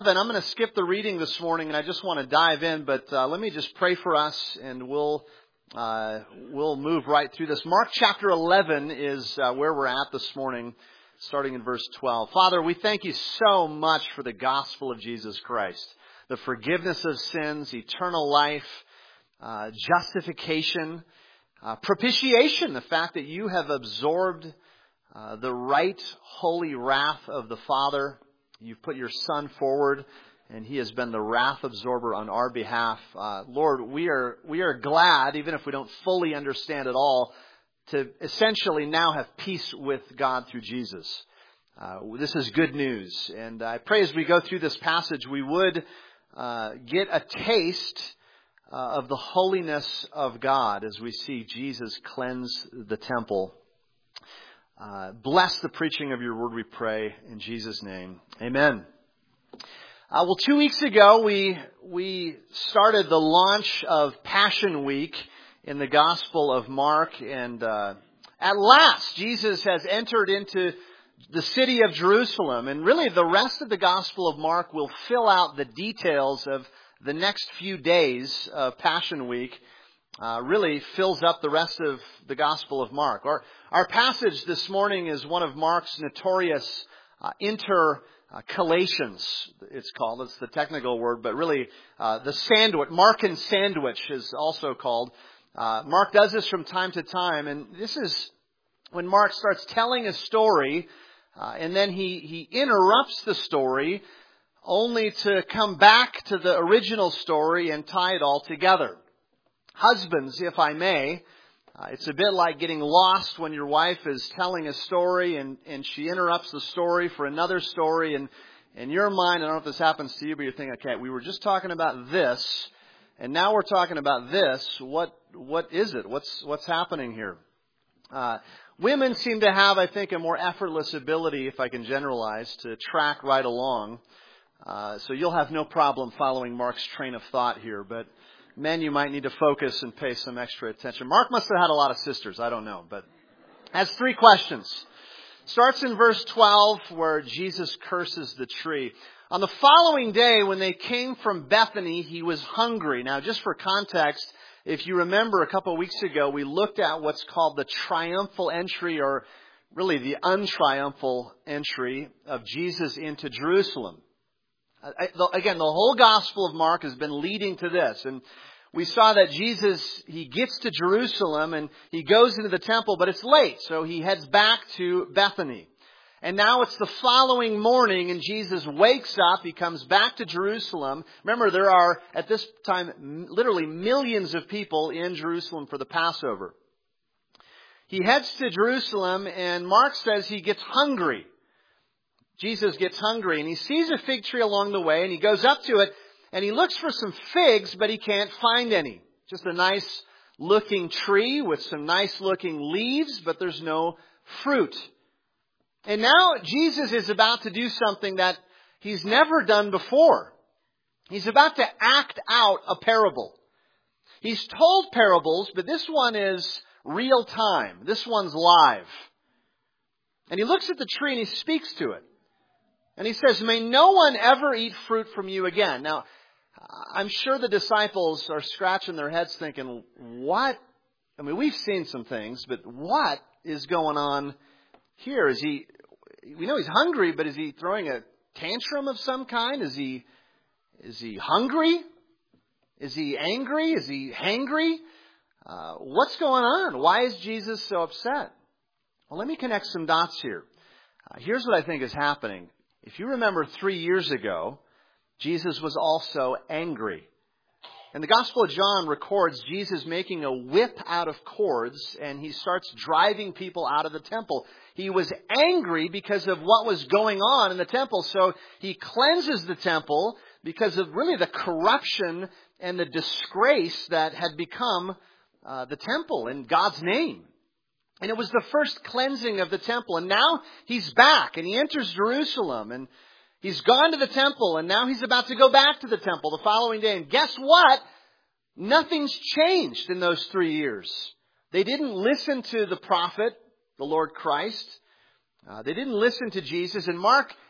And I'm going to skip the reading this morning, and I just want to dive in. But let me just pray for us, and we'll move right through this. Mark chapter 11 is where we're at this morning, starting in verse 12. Father, we thank you so much for the gospel of Jesus Christ, the forgiveness of sins, eternal life, justification, propitiation, the fact that you have absorbed the right, holy wrath of the Father. You've put your Son forward, and He has been the wrath absorber on our behalf. Lord, we are glad, even if we don't fully understand it all, to essentially now have peace with God through Jesus. This is good news. And I pray as we go through this passage, we would get a taste of the holiness of God as we see Jesus cleanse the temple. Bless the preaching of your word, we pray, in Jesus' name. Amen. Well, 2 weeks ago, we started the launch of Passion Week in the Gospel of Mark. And at last, Jesus has entered into the city of Jerusalem. And really, the rest of the Gospel of Mark will fill out the details of the next few days of Passion Week. Really fills up the rest of the Gospel of Mark. Our passage this morning is one of Mark's notorious intercalations, it's called. It's the technical word, but really the sandwich, Markan sandwich is also called. Mark does this from time to time, and this is when Mark starts telling a story, and then he interrupts the story only to come back to the original story and tie it all together. Husbands, if I may, it's a bit like getting lost when your wife is telling a story and she interrupts the story for another story. And in your mind, I don't know if this happens to you, but you're thinking, okay, we were just talking about this, and now we're talking about this. What is it? What's happening here? Women seem to have, I think, a more effortless ability, if I can generalize, to track right along. So you'll have no problem following Mark's train of thought here, but men, you might need to focus and pay some extra attention. Mark must have had a lot of sisters. I don't know, but has 3 questions. Starts in verse 12 where Jesus curses the tree. On the following day, when they came from Bethany, he was hungry. Now, just for context, if you remember a couple of weeks ago, we looked at what's called the triumphal entry, or really the untriumphal entry of Jesus into Jerusalem. Again, the whole Gospel of Mark has been leading to this. And we saw that Jesus, he gets to Jerusalem and he goes into the temple, but it's late. So he heads back to Bethany. And now it's the following morning and Jesus wakes up. He comes back to Jerusalem. Remember, there are, at this time, literally millions of people in Jerusalem for the Passover. He heads to Jerusalem and Mark says he gets hungry. Jesus gets hungry and he sees a fig tree along the way and he goes up to it and he looks for some figs, but he can't find any. Just a nice looking tree with some nice looking leaves, but there's no fruit. And now Jesus is about to do something that he's never done before. He's about to act out a parable. He's told parables, but this one is real time. This one's live. And he looks at the tree and he speaks to it. And he says, "May no one ever eat fruit from you again." Now, I'm sure the disciples are scratching their heads thinking, what? I mean, we've seen some things, but what is going on here? We know he's hungry, but is he throwing a tantrum of some kind? Is he hungry? Is he angry? Is he hangry? What's going on? Why is Jesus so upset? Well, let me connect some dots here. Here's what I think is happening. If you remember 3 years ago, Jesus was also angry. And the Gospel of John records Jesus making a whip out of cords and he starts driving people out of the temple. He was angry because of what was going on in the temple. So he cleanses the temple because of really the corruption and the disgrace that had become the temple in God's name. And it was the first cleansing of the temple. And now he's back and he enters Jerusalem and he's gone to the temple and now he's about to go back to the temple the following day. And guess what? Nothing's changed in those 3 years. They didn't listen to the prophet, the Lord Christ. They didn't listen to Jesus. And Mark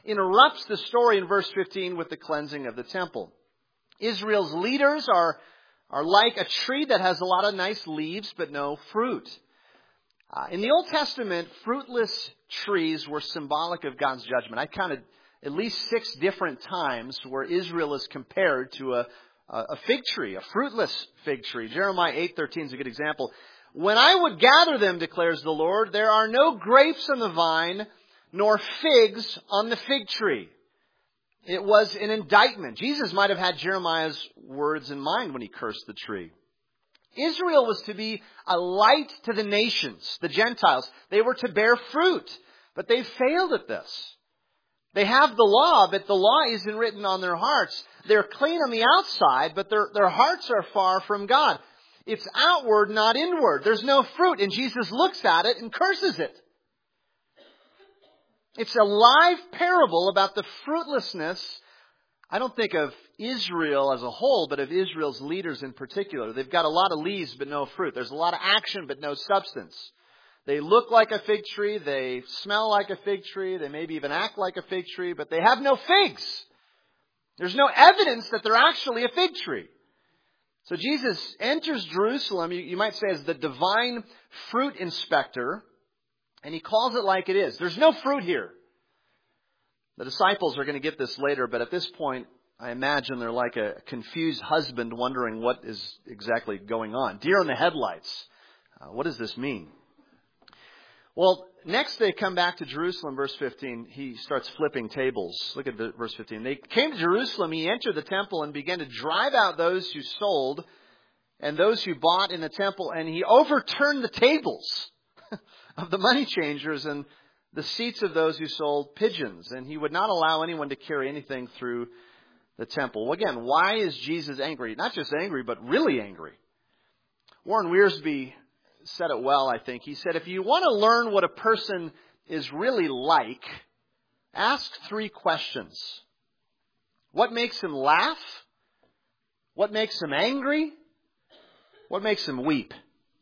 interrupts the story in verse 15 with the cleansing of the temple. Israel's leaders are like a tree that has a lot of nice leaves but no fruit. In the Old Testament, fruitless trees were symbolic of God's judgment. I counted at least 6 different times where Israel is compared to a fig tree, a fruitless fig tree. Jeremiah 8:13 is a good example. When I would gather them, declares the Lord, there are no grapes on the vine, nor figs on the fig tree. It was an indictment. Jesus might have had Jeremiah's words in mind when he cursed the tree. Israel was to be a light to the nations, the Gentiles. They were to bear fruit, but they failed at this. They have the law, but the law isn't written on their hearts. They're clean on the outside, but their hearts are far from God. It's outward, not inward. There's no fruit, and Jesus looks at it and curses it. It's a live parable about the fruitlessness, I don't think of Israel as a whole, but of Israel's leaders in particular. They've got a lot of leaves but no fruit. There's a lot of action but no substance. They look like a fig tree. They smell like a fig tree. They maybe even act like a fig tree, but they have no figs. There's no evidence that they're actually a fig tree. So Jesus enters Jerusalem, you might say, as the divine fruit inspector, and he calls it like it is. There's no fruit here. The disciples are going to get this later, but at this point, I imagine they're like a confused husband wondering what is exactly going on. Deer in the headlights. What does this mean? Well, next they come back to Jerusalem, verse 15. He starts flipping tables. Look at verse 15. They came to Jerusalem. He entered the temple and began to drive out those who sold and those who bought in the temple. And he overturned the tables of the money changers and the seats of those who sold pigeons. And he would not allow anyone to carry anything through the temple. Well, again, why is Jesus angry? Not just angry, but really angry. Warren Wiersbe said it well, I think. He said, if you want to learn what a person is really like, ask 3 questions. What makes him laugh? What makes him angry? What makes him weep?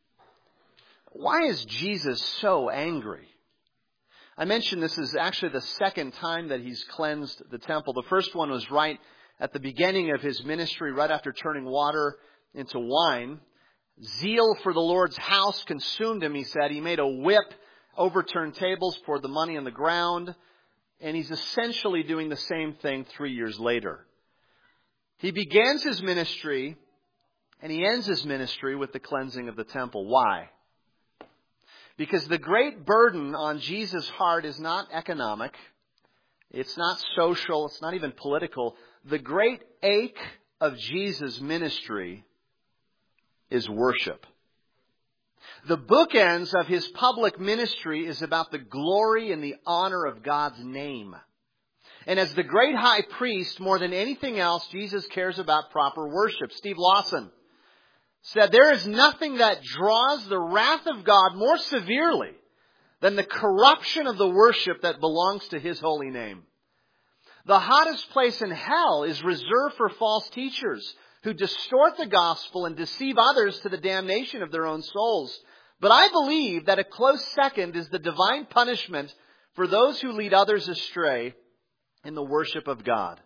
Why is Jesus so angry? I mentioned this is actually the second time that he's cleansed the temple. The first one was right at the beginning of his ministry, right after turning water into wine. Zeal for the Lord's house consumed him, he said. He made a whip, overturned tables, poured the money on the ground. And he's essentially doing the same thing 3 years later. He begins his ministry and he ends his ministry with the cleansing of the temple. Why? Because the great burden on Jesus' heart is not economic. It's not social. It's not even political. The great ache of Jesus' ministry is worship. The bookends of his public ministry is about the glory and the honor of God's name. And as the great high priest, more than anything else, Jesus cares about proper worship. Steve Lawson said, there is nothing that draws the wrath of God more severely than the corruption of the worship that belongs to his holy name. The hottest place in hell is reserved for false teachers who distort the gospel and deceive others to the damnation of their own souls. But I believe that a close second is the divine punishment for those who lead others astray in the worship of God.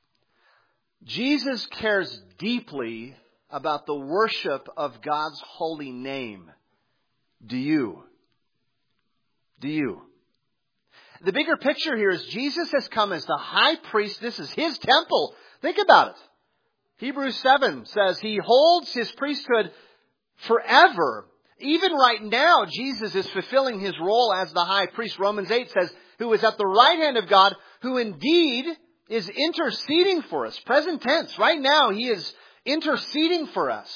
Jesus cares deeply about the worship of God's holy name. Do you? Do you? The bigger picture here is Jesus has come as the high priest. This is his temple. Think about it. Hebrews 7 says he holds his priesthood forever. Even right now, Jesus is fulfilling his role as the high priest. Romans 8 says, who is at the right hand of God, who indeed is interceding for us. Present tense. Right now, he is interceding for us.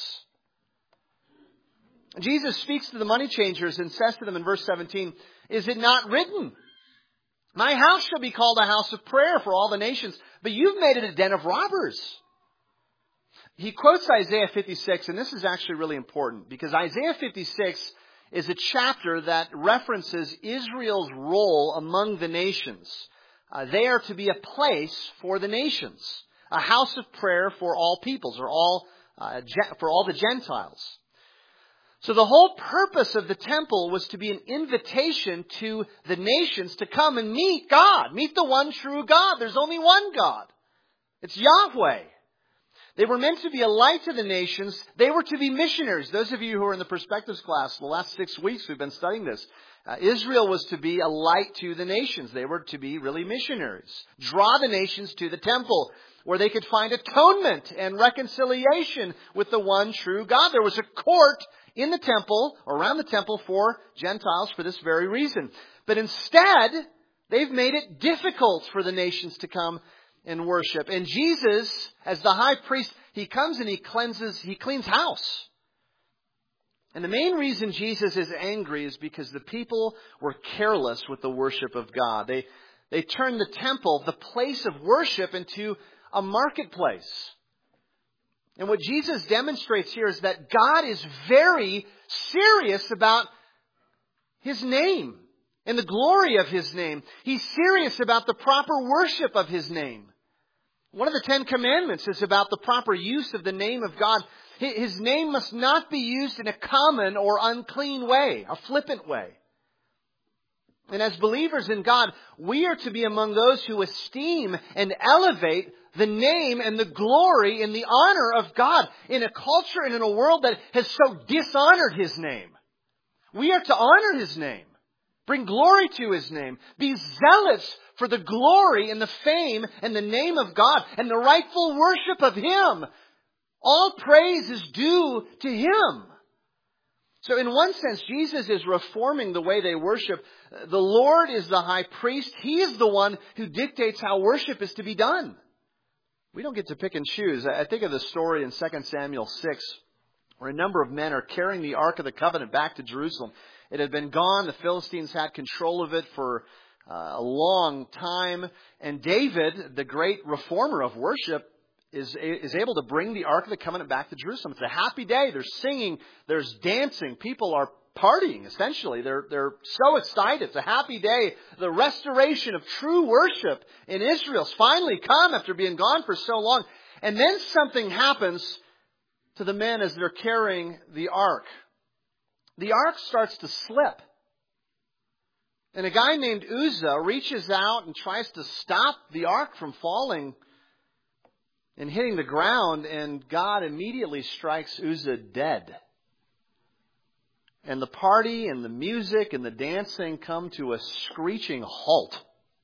Jesus speaks to the money changers and says to them in verse 17, is it not written, my house shall be called a house of prayer for all the nations, but you've made it a den of robbers. He quotes Isaiah 56, and this is actually really important because Isaiah 56 is a chapter that references Israel's role among the nations. They are to be a place for the nations, a house of prayer for all peoples or for all the Gentiles. So the whole purpose of the temple was to be an invitation to the nations to come and meet God. Meet the one true God. There's only one God. It's Yahweh. They were meant to be a light to the nations. They were to be missionaries. Those of you who are in the Perspectives class, the last 6 weeks we've been studying this. Israel was to be a light to the nations. They were to be really missionaries. Draw the nations to the temple where they could find atonement and reconciliation with the one true God. There was a court in the temple, around the temple for Gentiles for this very reason. But instead, they've made it difficult for the nations to come and worship. And Jesus, as the high priest, he comes and he cleans house. And the main reason Jesus is angry is because the people were careless with the worship of God. They turned the temple, the place of worship, into a marketplace. And what Jesus demonstrates here is that God is very serious about His name and the glory of His name. He's serious about the proper worship of His name. One of the 10 Commandments is about the proper use of the name of God. His name must not be used in a common or unclean way, a flippant way. And as believers in God, we are to be among those who esteem and elevate the name and the glory and the honor of God in a culture and in a world that has so dishonored His name. We are to honor His name, bring glory to His name, be zealous for the glory and the fame and the name of God and the rightful worship of Him. All praise is due to Him. So in one sense, Jesus is reforming the way they worship. The Lord is the high priest. He is the one who dictates how worship is to be done. We don't get to pick and choose. I think of the story in 2 Samuel 6, where a number of men are carrying the Ark of the Covenant back to Jerusalem. It had been gone. The Philistines had control of it for a long time. And David, the great reformer of worship, is able to bring the Ark of the Covenant back to Jerusalem. It's a happy day. There's singing. There's dancing. People are partying, essentially. They're so excited. It's a happy day. The restoration of true worship in Israel's finally come after being gone for so long. And then something happens to the men as they're carrying the Ark. The Ark starts to slip. And a guy named Uzzah reaches out and tries to stop the Ark from falling and hitting the ground, and God immediately strikes Uzzah dead. And the party and the music and the dancing come to a screeching halt.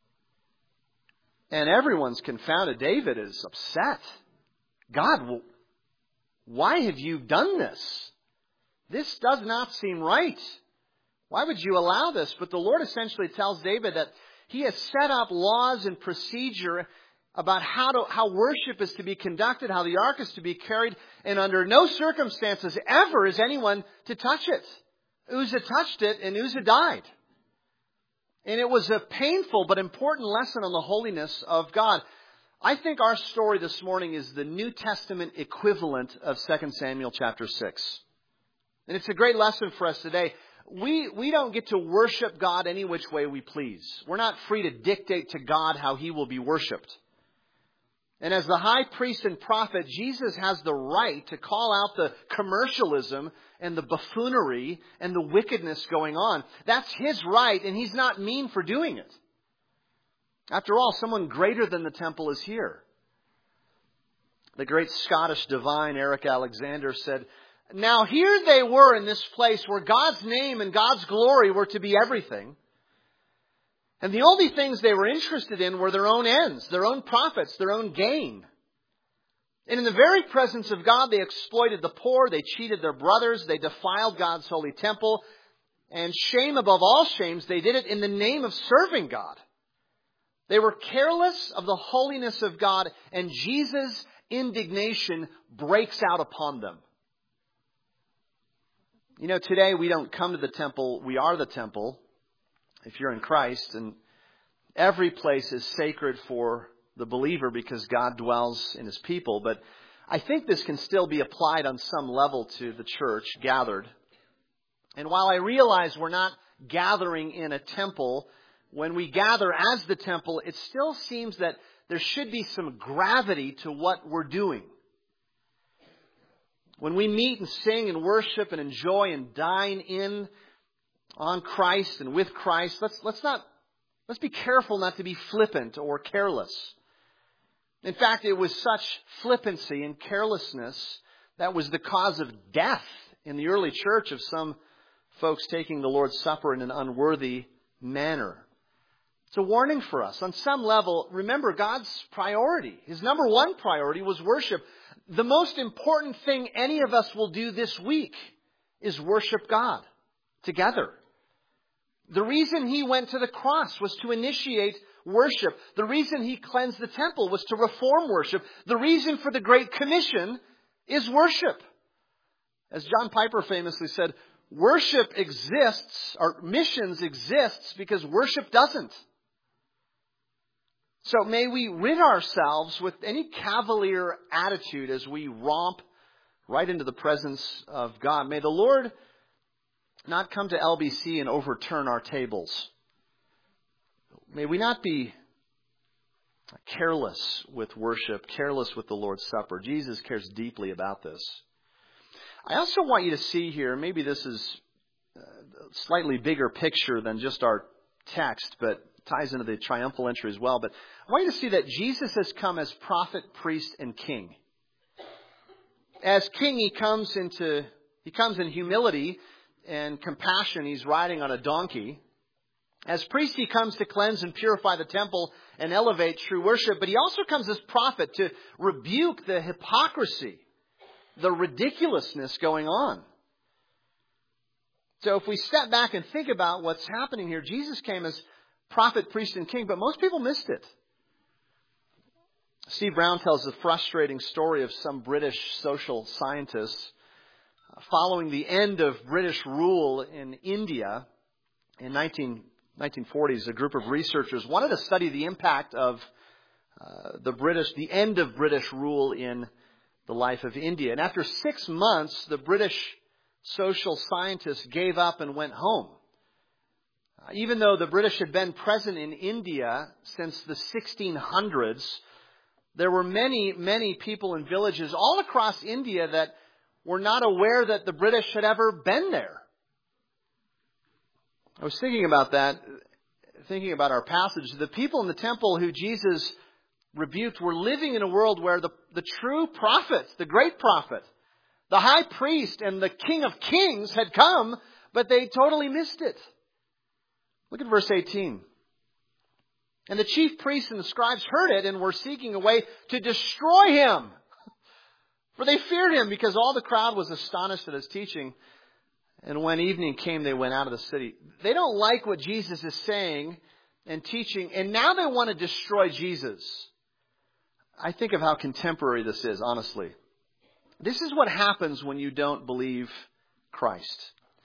And everyone's confounded. David is upset. God, why have you done this? This does not seem right. Why would you allow this? But the Lord essentially tells David that He has set up laws and procedure about how worship is to be conducted, how the ark is to be carried, and under no circumstances ever is anyone to touch it. Uzzah touched it, and Uzzah died. And it was a painful but important lesson on the holiness of God. I think our story this morning is the New Testament equivalent of 2 Samuel chapter 6. And it's a great lesson for us today. We don't get to worship God any which way we please. We're not free to dictate to God how He will be worshipped. And as the high priest and prophet, Jesus has the right to call out the commercialism and the buffoonery and the wickedness going on. That's His right, and He's not mean for doing it. After all, someone greater than the temple is here. The great Scottish divine Eric Alexander said, "Now here they were in this place where God's name and God's glory were to be everything. And the only things they were interested in were their own ends, their own profits, their own gain. And in the very presence of God, they exploited the poor, they cheated their brothers, they defiled God's holy temple, and shame above all shames, they did it in the name of serving God. They were careless of the holiness of God, and Jesus' indignation breaks out upon them." You know, today we don't come to the temple, we are the temple. If you're in Christ, and every place is sacred for the believer because God dwells in His people. But I think this can still be applied on some level to the church gathered. And while I realize we're not gathering in a temple, when we gather as the temple, it still seems that there should be some gravity to what we're doing. When we meet and sing and worship and enjoy and dine in on Christ and with Christ, let's be careful not to be flippant or careless. In fact, it was such flippancy and carelessness that was the cause of death in the early church of some folks taking the Lord's Supper in an unworthy manner. It's a warning for us. On some level, remember God's priority. His number one priority was worship. The most important thing any of us will do this week is worship God together. The reason He went to the cross was to initiate worship. The reason He cleansed the temple was to reform worship. The reason for the Great Commission is worship. As John Piper famously said, worship exists, or missions exists because worship doesn't. So may we rid ourselves with any cavalier attitude as we romp right into the presence of God. May the Lord not come to LBC and overturn our tables. May we not be careless with worship, careless with the Lord's Supper. Jesus cares deeply about this. I also want you to see here, maybe this is a slightly bigger picture than just our text, but ties into the triumphal entry as well. But I want you to see that Jesus has come as prophet, priest, and king. As king, he comes in humility and compassion. He's riding on a donkey. As priest, he comes to cleanse and purify the temple and elevate true worship. But he also comes as prophet to rebuke the hypocrisy, the ridiculousness going on. So if we step back and think about what's happening here, Jesus came as prophet, priest, and king, but most people missed it. Steve Brown tells the frustrating story of some British social scientists following the end of British rule in India in 1940s. A group of researchers wanted to study the impact of the end of British rule in the life of India. And after 6 months, the British social scientists gave up and went home. Even though the British had been present in India since the 1600s, there were many, many people in villages all across India that were not aware that the British had ever been there. I was thinking about that, thinking about our passage. The people in the temple who Jesus rebuked were living in a world where the true prophet, the great prophet, the high priest and the King of Kings had come, but they totally missed it. Look at verse 18. And the chief priests and the scribes heard it and were seeking a way to destroy him. For they feared him because all the crowd was astonished at his teaching. And when evening came, they went out of the city. They don't like what Jesus is saying and teaching, and now they want to destroy Jesus. I think of how contemporary this is, honestly. This is what happens when you don't believe Christ.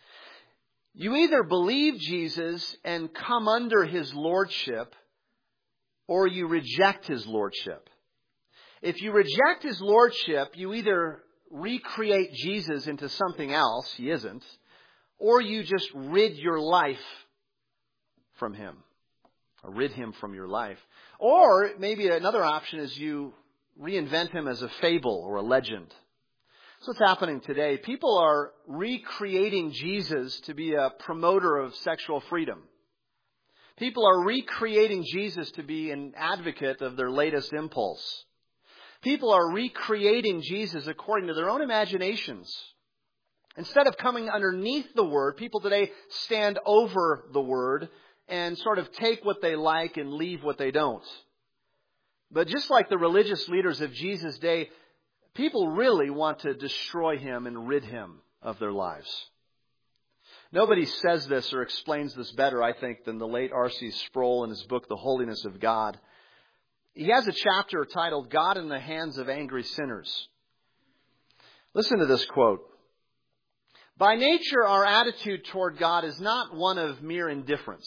You either believe Jesus and come under His lordship, or you reject His lordship. If you reject His lordship, you either recreate Jesus into something else, He isn't, or you just rid your life from Him, or rid Him from your life. Or maybe another option is you reinvent Him as a fable or a legend. That's what's happening today. People are recreating Jesus to be a promoter of sexual freedom. People are recreating Jesus to be an advocate of their latest impulse. People are recreating Jesus according to their own imaginations. Instead of coming underneath the Word, people today stand over the Word and sort of take what they like and leave what they don't. But just like the religious leaders of Jesus' day, people really want to destroy Him and rid Him of their lives. Nobody says this or explains this better, I think, than the late R.C. Sproul in his book, The Holiness of God. He has a chapter titled, God in the Hands of Angry Sinners. Listen to this quote. By nature, our attitude toward God is not one of mere indifference.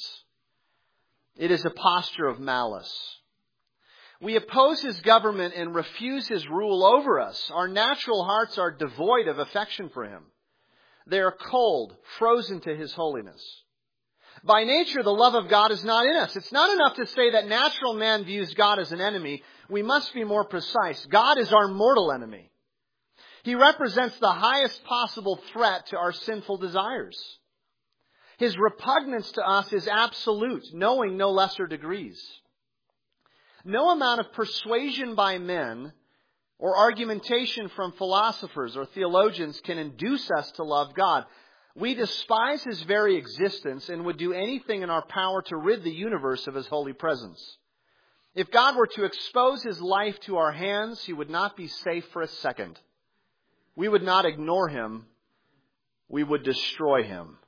It is a posture of malice. We oppose His government and refuse His rule over us. Our natural hearts are devoid of affection for Him. They are cold, frozen to His holiness. By nature, the love of God is not in us. It's not enough to say that natural man views God as an enemy. We must be more precise. God is our mortal enemy. He represents the highest possible threat to our sinful desires. His repugnance to us is absolute, knowing no lesser degrees. No amount of persuasion by men or argumentation from philosophers or theologians can induce us to love God. We despise His very existence and would do anything in our power to rid the universe of His holy presence. If God were to expose His life to our hands, He would not be safe for a second. We would not ignore Him. We would destroy Him.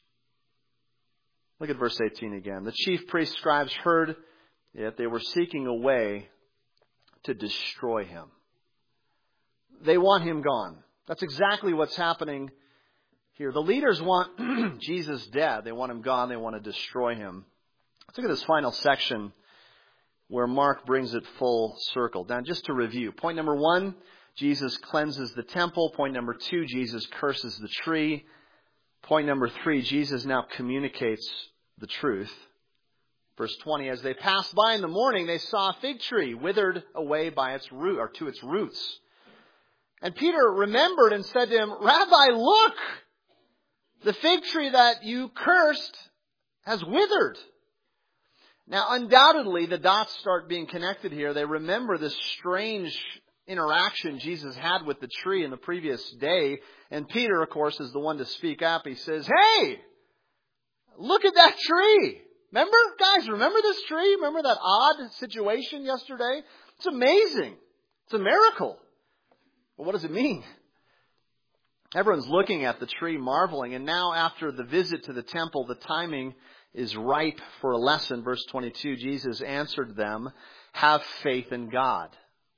Look at verse 18 again. The chief priests, scribes heard it. They were seeking a way to destroy Him. They want Him gone. That's exactly what's happening here. The leaders want Jesus dead. They want Him gone. They want to destroy Him. Let's look at this final section where Mark brings it full circle. Now, just to review. Point number 1, Jesus cleanses the temple. Point number 2, Jesus curses the tree. Point number 3, Jesus now communicates the truth. Verse 20, as they passed by in the morning, they saw a fig tree withered away by its root, or to its roots. And Peter remembered and said to him, Rabbi, look! The fig tree that you cursed has withered. Now, undoubtedly, the dots start being connected here. They remember this strange interaction Jesus had with the tree in the previous day. And Peter, of course, is the one to speak up. He says, hey, look at that tree. Remember, guys, remember this tree? Remember that odd situation yesterday? It's amazing. It's a miracle. Well, what does it mean? Everyone's looking at the tree, marveling. And now after the visit to the temple, the timing is ripe for a lesson. Verse 22, Jesus answered them, have faith in God.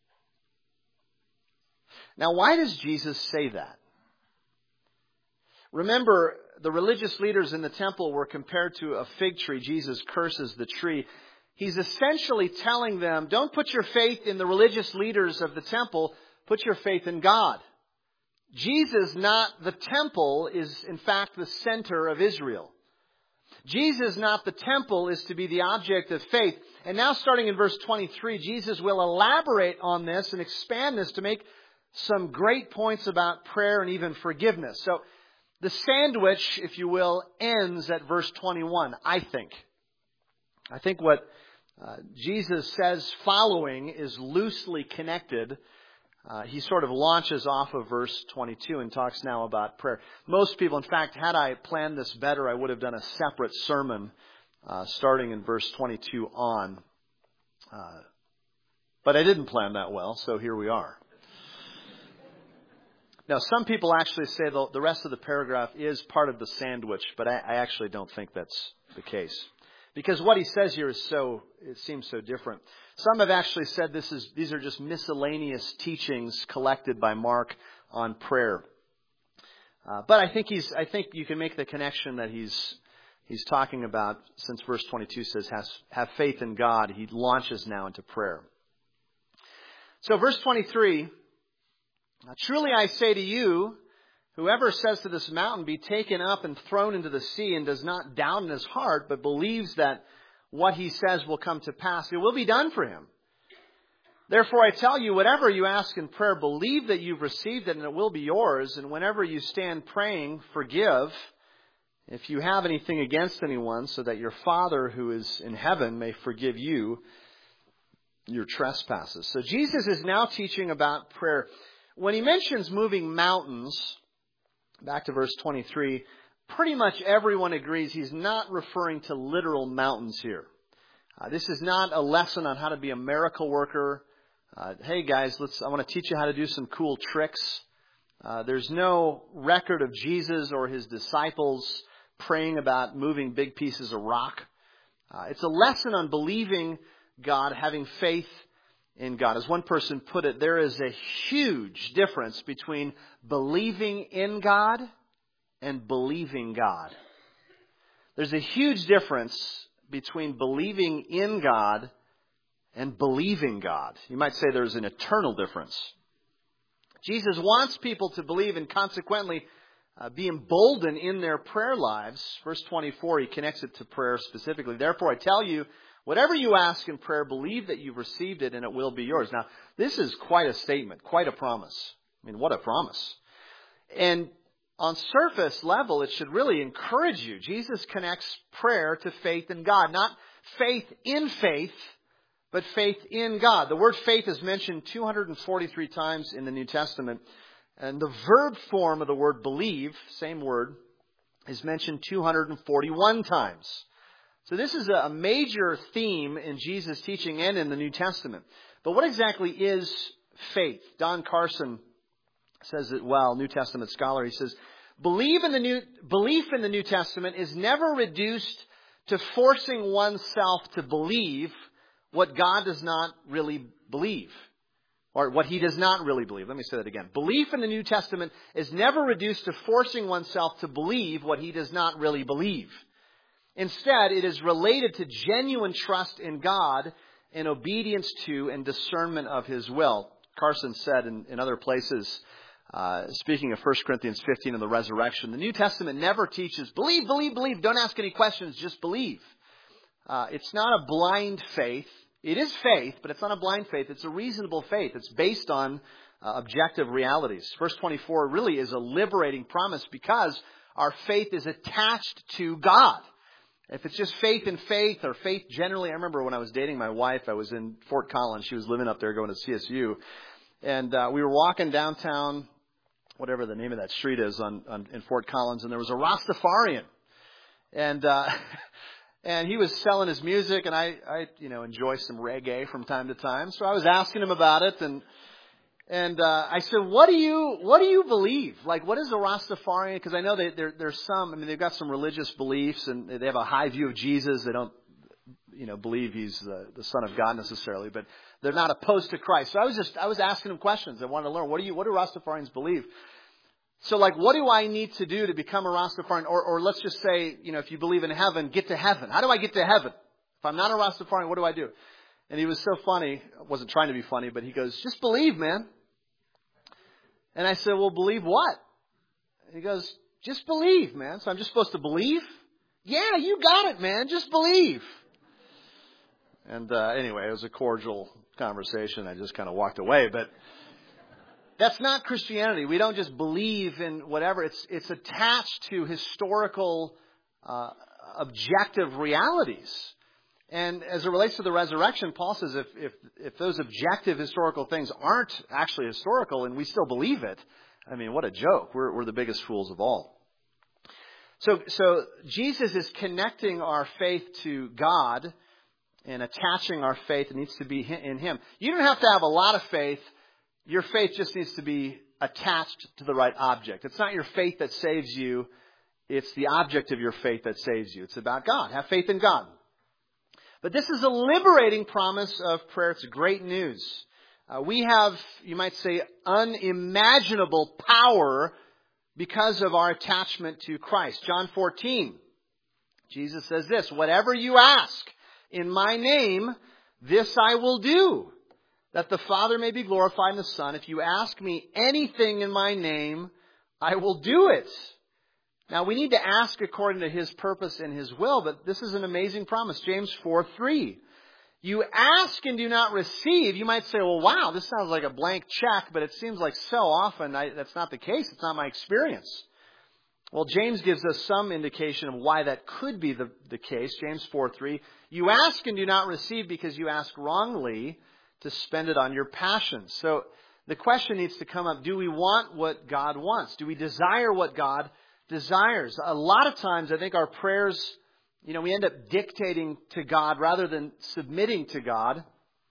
Now, why does Jesus say that? Remember, the religious leaders in the temple were compared to a fig tree. Jesus curses the tree. He's essentially telling them, don't put your faith in the religious leaders of the temple. Put your faith in God. Jesus, not the temple, is in fact the center of Israel. Jesus, not the temple, is to be the object of faith. And now starting in verse 23, Jesus will elaborate on this and expand this to make some great points about prayer and even forgiveness. So the sandwich, if you will, ends at verse 21, I think. I think what Jesus says following is loosely connected. He sort of launches off of verse 22 and talks now about prayer. Most people, in fact, had I planned this better, I would have done a separate sermon starting in verse 22 on. But I didn't plan that well, so here we are. Now, some people actually say the rest of the paragraph is part of the sandwich, but I actually don't think that's the case. Because what he says here is it seems so different. Some have actually said these are just miscellaneous teachings collected by Mark on prayer. But I think you can make the connection that he's talking about, since verse 22 says, have faith in God. He launches now into prayer. So verse 23, truly I say to you, whoever says to this mountain, be taken up and thrown into the sea, and does not doubt in his heart, but believes that what he says will come to pass, it will be done for him. Therefore I tell you, whatever you ask in prayer, believe that you've received it and it will be yours. And whenever you stand praying, forgive if you have anything against anyone, so that your Father who is in heaven may forgive you your trespasses. So Jesus is now teaching about prayer. When he mentions moving mountains, back to verse 23, pretty much everyone agrees he's not referring to literal mountains here. This is not a lesson on how to be a miracle worker. Hey guys, I want to teach you how to do some cool tricks. There's no record of Jesus or his disciples praying about moving big pieces of rock. It's a lesson on believing God, having faith in God. As one person put it, there is a huge difference between believing in God and believing God. There's a huge difference between believing in God and believing God. You might say there's an eternal difference. Jesus wants people to believe and consequently be emboldened in their prayer lives. Verse 24, he connects it to prayer specifically. Therefore, I tell you, whatever you ask in prayer, believe that you've received it and it will be yours. Now, this is quite a statement, quite a promise. I mean, what a promise. And on surface level, it should really encourage you. Jesus connects prayer to faith in God. Not faith in faith, but faith in God. The word faith is mentioned 243 times in the New Testament. And the verb form of the word believe, same word, is mentioned 241 times. So this is a major theme in Jesus' teaching and in the New Testament. But what exactly is faith? Don Carson says it well, New Testament scholar. He says, belief in the New Testament is never reduced to forcing oneself to believe what God does not really believe. Or what He does not really believe. Let me say that again. Belief in the New Testament is never reduced to forcing oneself to believe what He does not really believe. Instead, it is related to genuine trust in God and obedience to and discernment of His will. Carson said in other places, speaking of 1 Corinthians 15 and the resurrection, the New Testament never teaches, believe, believe, believe. Don't ask any questions, just believe. It's not a blind faith. It is faith, but it's not a blind faith. It's a reasonable faith. It's based on objective realities. Verse 24 really is a liberating promise because our faith is attached to God. If it's just faith in faith or faith generally, I remember when I was dating my wife, I was in Fort Collins. She was living up there going to CSU. And we were walking downtown, whatever the name of that street is in Fort Collins, and there was a Rastafarian. And he was selling his music, and I enjoy some reggae from time to time. So I was asking him about it, and I said, "What do you believe? Like, what is a Rastafarian?" Because I know there's some. I mean, they've got some religious beliefs, and they have a high view of Jesus. They don't, believe He's the Son of God necessarily, but they're not opposed to Christ. So I was asking him questions. I wanted to learn what do Rastafarians believe. So, like, what do I need to do to become a Rastafarian? Or let's just say, if you believe in heaven, get to heaven. How do I get to heaven? If I'm not a Rastafarian, what do I do? And he was so funny. I wasn't trying to be funny, but he goes, just believe, man. And I said, well, believe what? And he goes, just believe, man. So I'm just supposed to believe? Yeah, you got it, man. Just believe. And anyway, it was a cordial conversation. I just kind of walked away, but that's not Christianity. We don't just believe in whatever. It's attached to historical, objective realities. And as it relates to the resurrection, Paul says if those objective historical things aren't actually historical and we still believe it, I mean, what a joke. We're the biggest fools of all. So Jesus is connecting our faith to God and attaching our faith. It needs to be in Him. You don't have to have a lot of faith. Your faith just needs to be attached to the right object. It's not your faith that saves you. It's the object of your faith that saves you. It's about God. Have faith in God. But this is a liberating promise of prayer. It's great news. We have, you might say, unimaginable power because of our attachment to Christ. John 14, Jesus says this, whatever you ask in my name, this I will do, that the Father may be glorified in the Son. If you ask me anything in my name, I will do it. Now, we need to ask according to His purpose and His will, but this is an amazing promise. James 4:3. You ask and do not receive. You might say, well, wow, this sounds like a blank check, but it seems like so often that's not the case. It's not my experience. Well, James gives us some indication of why that could be the case. James 4:3. You ask and do not receive because you ask wrongly to spend it on your passions. So the question needs to come up, do we want what God wants? Do we desire what God desires? A lot of times I think our prayers, we end up dictating to God rather than submitting to God.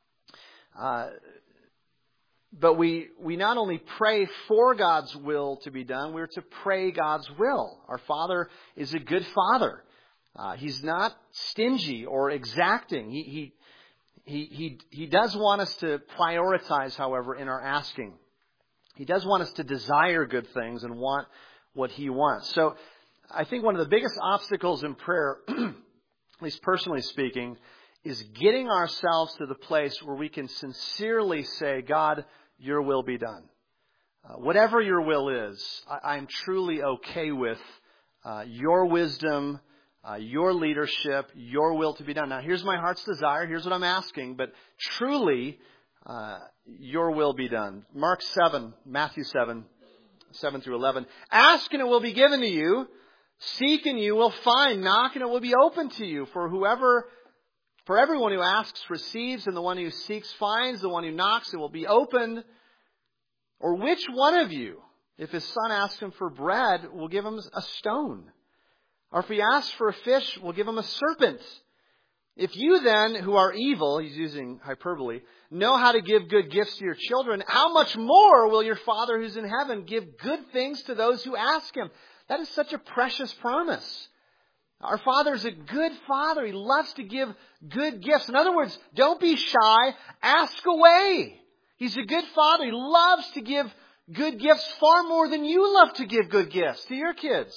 But we not only pray for God's will to be done, we're to pray God's will. Our Father is a good Father. He's not stingy or exacting. He does want us to prioritize, however, in our asking. He does want us to desire good things and want what He wants. So I think one of the biggest obstacles in prayer, at least personally speaking, is getting ourselves to the place where we can sincerely say, God, your will be done. Whatever your will is, I'm truly okay with your wisdom, your leadership, your will to be done. Now, here's my heart's desire. Here's what I'm asking. But truly, your will be done. Matthew 7 through 11. Ask and it will be given to you. Seek and you will find. Knock and it will be open to you. For everyone who asks receives, and the one who seeks finds, the one who knocks it will be opened. Or which one of you, if his son asks him for bread, will give him a stone? Or if he asks for a fish, will give him a serpent? If you then, who are evil, he's using hyperbole, know how to give good gifts to your children, how much more will your Father who's in heaven give good things to those who ask him? That is such a precious promise. Our Father is a good Father. He loves to give good gifts. In other words, don't be shy. Ask away. He's a good Father. He loves to give good gifts far more than you love to give good gifts to your kids.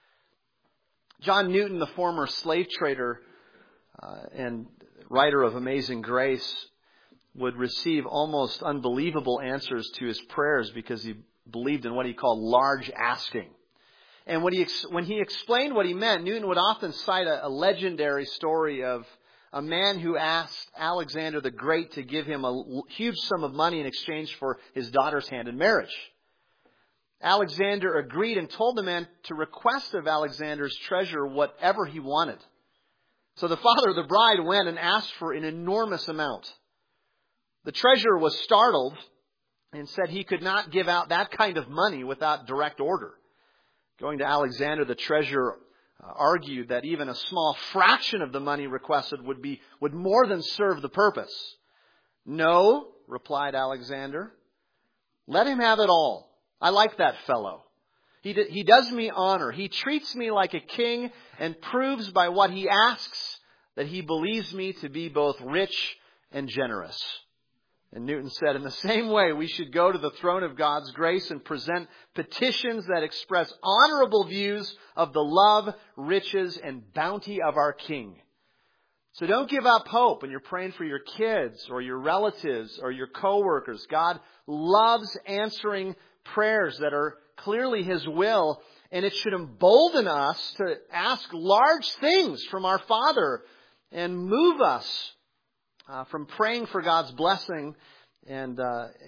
John Newton, the former slave trader and writer of Amazing Grace, would receive almost unbelievable answers to his prayers because he believed in what he called large asking. And when he explained what he meant, Newton would often cite a legendary story of a man who asked Alexander the Great to give him a huge sum of money in exchange for his daughter's hand in marriage. Alexander agreed and told the man to request of Alexander's treasure whatever he wanted. So the father of the bride went and asked for an enormous amount. The treasurer was startled and said he could not give out that kind of money without direct order. Going to Alexander, the treasurer argued that even a small fraction of the money requested would more than serve the purpose. No, replied Alexander. Let him have it all. I like that fellow. He does me honor. He treats me like a king and proves by what he asks that he believes me to be both rich and generous. And Newton said, in the same way, we should go to the throne of God's grace and present petitions that express honorable views of the love, riches, and bounty of our King. So don't give up hope when you're praying for your kids or your relatives or your coworkers. God loves answering prayers that are clearly His will, and it should embolden us to ask large things from our Father and move us from praying for God's blessing and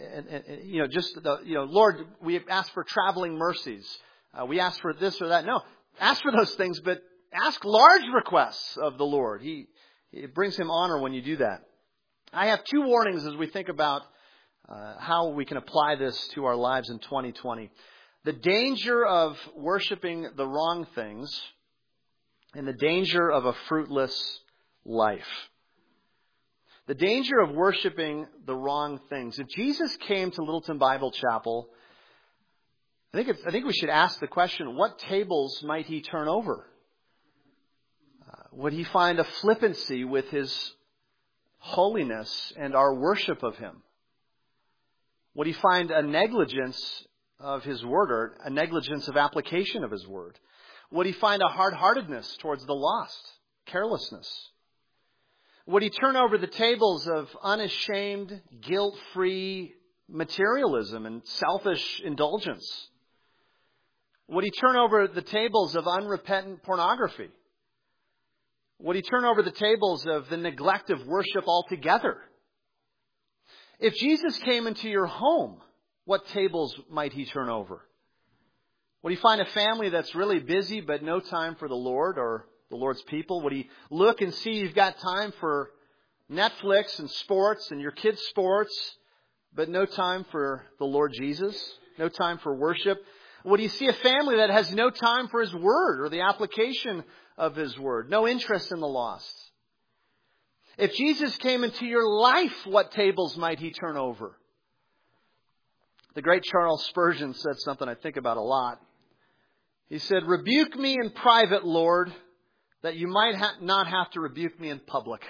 Lord, we ask for traveling mercies. We ask for this or that. No, ask for those things, but ask large requests of the Lord. It brings Him honor when you do that. I have two warnings as we think about how we can apply this to our lives in 2020. The danger of worshiping the wrong things and the danger of a fruitless life. The danger of worshiping the wrong things. If Jesus came to Littleton Bible Chapel, I think we should ask the question, what tables might He turn over? Would He find a flippancy with His holiness and our worship of Him? Would He find a negligence of His word or a negligence of application of His word? Would He find a hard-heartedness towards the lost? Carelessness? Would He turn over the tables of unashamed, guilt-free materialism and selfish indulgence? Would He turn over the tables of unrepentant pornography? Would He turn over the tables of the neglect of worship altogether? If Jesus came into your home, what tables might He turn over? Would He find a family that's really busy but no time for the Lord or the Lord's people? Would He look and see you've got time for Netflix and sports and your kids' sports, but no time for the Lord Jesus? No time for worship? Would He see a family that has no time for His word or the application of His word? No interest in the lost? If Jesus came into your life, what tables might He turn over? The great Charles Spurgeon said something I think about a lot. He said, "Rebuke me in private, Lord, that you might not have to rebuke me in public."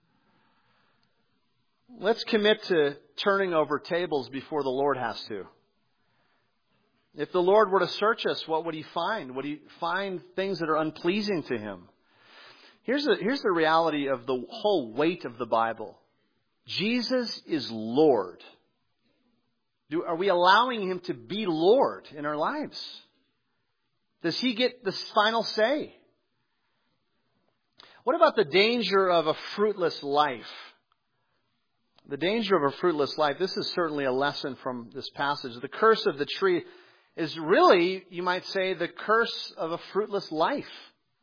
Let's commit to turning over tables before the Lord has to. If the Lord were to search us, what would He find? Would He find things that are unpleasing to Him? Here's the reality of the whole weight of the Bible. Jesus is Lord. Are we allowing Him to be Lord in our lives? Does He get the final say? What about the danger of a fruitless life? The danger of a fruitless life, this is certainly a lesson from this passage. The curse of the tree is really, you might say, the curse of a fruitless life.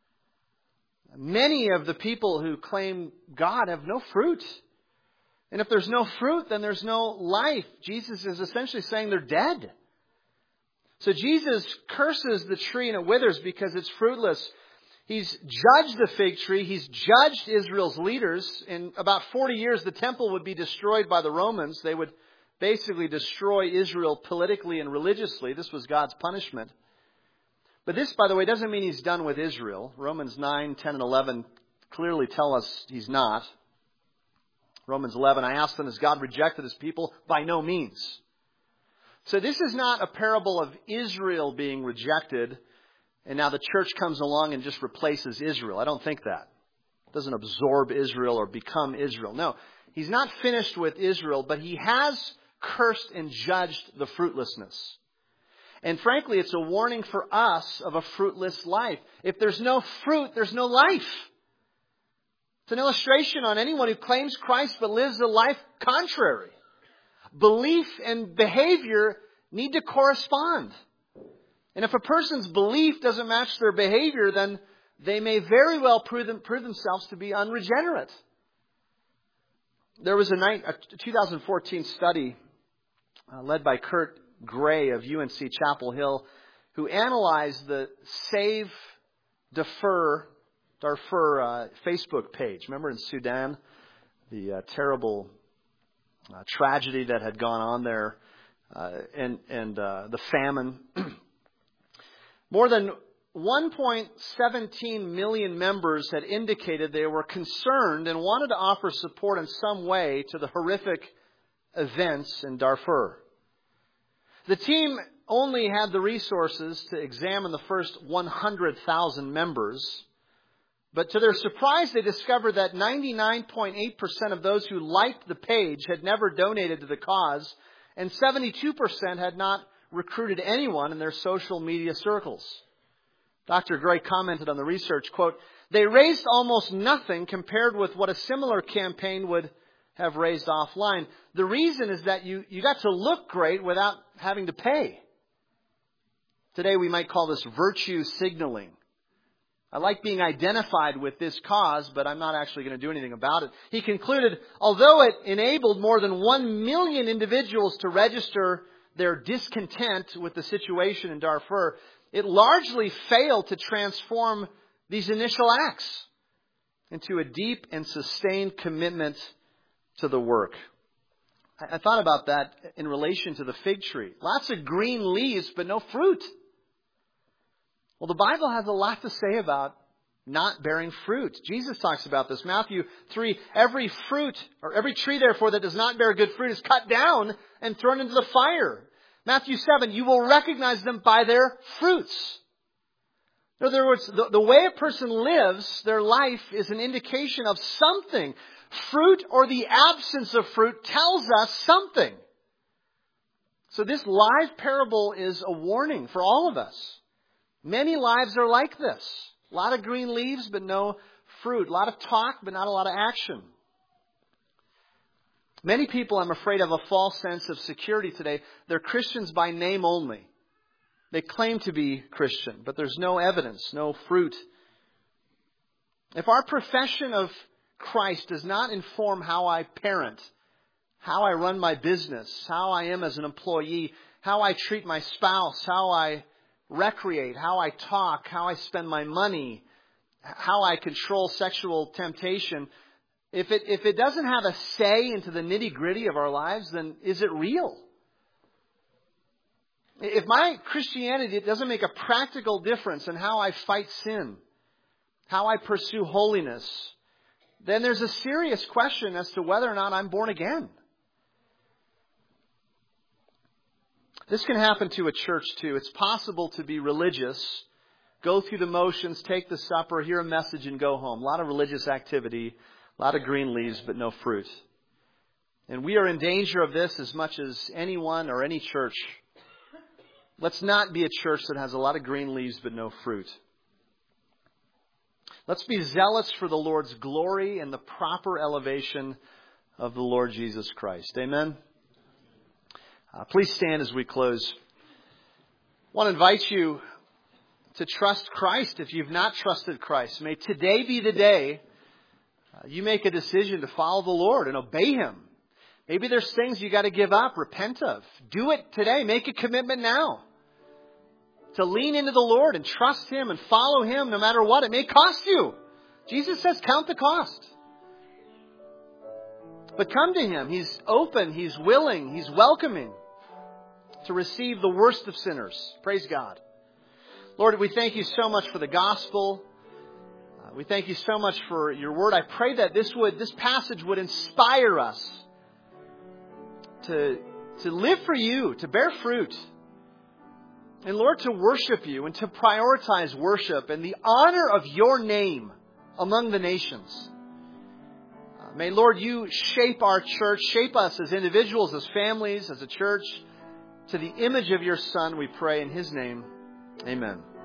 Many of the people who claim God have no fruit. And if there's no fruit, then there's no life. Jesus is essentially saying they're dead. So Jesus curses the tree and it withers because it's fruitless. He's judged the fig tree. He's judged Israel's leaders. In about 40 years, the temple would be destroyed by the Romans. They would basically destroy Israel politically and religiously. This was God's punishment. But this, by the way, doesn't mean He's done with Israel. Romans 9, 10, and 11 clearly tell us He's not. Romans 11, I asked them, has God rejected His people? By no means. So this is not a parable of Israel being rejected, and now the church comes along and just replaces Israel. I don't think that. It doesn't absorb Israel or become Israel. No, He's not finished with Israel, but He has cursed and judged the fruitlessness. And frankly, it's a warning for us of a fruitless life. If there's no fruit, there's no life. It's an illustration on anyone who claims Christ but lives a life contrary. Belief and behavior need to correspond. And if a person's belief doesn't match their behavior, then they may very well prove themselves to be unregenerate. There was a 2014 study led by Kurt Gray of UNC Chapel Hill who analyzed the Save Darfur Facebook page. Remember in Sudan, the terrible tragedy that had gone on there and the famine. More than 1.17 million members had indicated they were concerned and wanted to offer support in some way to the horrific events in Darfur. The team only had the resources to examine the first 100,000 members. But to their surprise, they discovered that 99.8% of those who liked the page had never donated to the cause, and 72% had not recruited anyone in their social media circles. Dr. Gray commented on the research, quote, they raised almost nothing compared with what a similar campaign would have raised offline. The reason is that you got to look great without having to pay. Today we might call this virtue signaling. I like being identified with this cause, but I'm not actually going to do anything about it. He concluded, although it enabled more than 1 million individuals to register their discontent with the situation in Darfur, it largely failed to transform these initial acts into a deep and sustained commitment to the work. I thought about that in relation to the fig tree. Lots of green leaves, but no fruit. Well, the Bible has a lot to say about not bearing fruit. Jesus talks about this. Matthew 3, every tree, therefore, that does not bear good fruit is cut down and thrown into the fire. Matthew 7, you will recognize them by their fruits. In other words, the way a person lives their life is an indication of something. Fruit or the absence of fruit tells us something. So this live parable is a warning for all of us. Many lives are like this. A lot of green leaves, but no fruit. A lot of talk, but not a lot of action. Many people, I'm afraid, have a false sense of security today. They're Christians by name only. They claim to be Christian, but there's no evidence, no fruit. If our profession of Christ does not inform how I parent, how I run my business, how I am as an employee, how I treat my spouse, how I recreate, how I talk, how I spend my money, how I control sexual temptation, if it doesn't have a say into the nitty-gritty of our lives, then is it real? If my Christianity doesn't make a practical difference in how I fight sin, how I pursue holiness, then there's a serious question as to whether or not I'm born again. This can happen to a church too. It's possible to be religious, go through the motions, take the supper, hear a message, and go home. A lot of religious activity, a lot of green leaves, but no fruit. And we are in danger of this as much as anyone or any church. Let's not be a church that has a lot of green leaves, but no fruit. Let's be zealous for the Lord's glory and the proper elevation of the Lord Jesus Christ. Amen. Please stand as we close. I want to invite you to trust Christ if you've not trusted Christ. May today be the day you make a decision to follow the Lord and obey Him. Maybe there's things you got to give up, repent of. Do it today. Make a commitment now to lean into the Lord and trust Him and follow Him no matter what. It may cost you. Jesus says, count the cost. But come to Him. He's open. He's willing. He's welcoming to receive the worst of sinners. Praise God. Lord, we thank You so much for the gospel. We thank You so much for Your word. I pray that this passage would inspire us to live for You, to bear fruit. And Lord, to worship You and to prioritize worship and the honor of Your name among the nations. May, Lord, You shape our church, shape us as individuals, as families, as a church, to the image of Your Son, we pray in His name. Amen.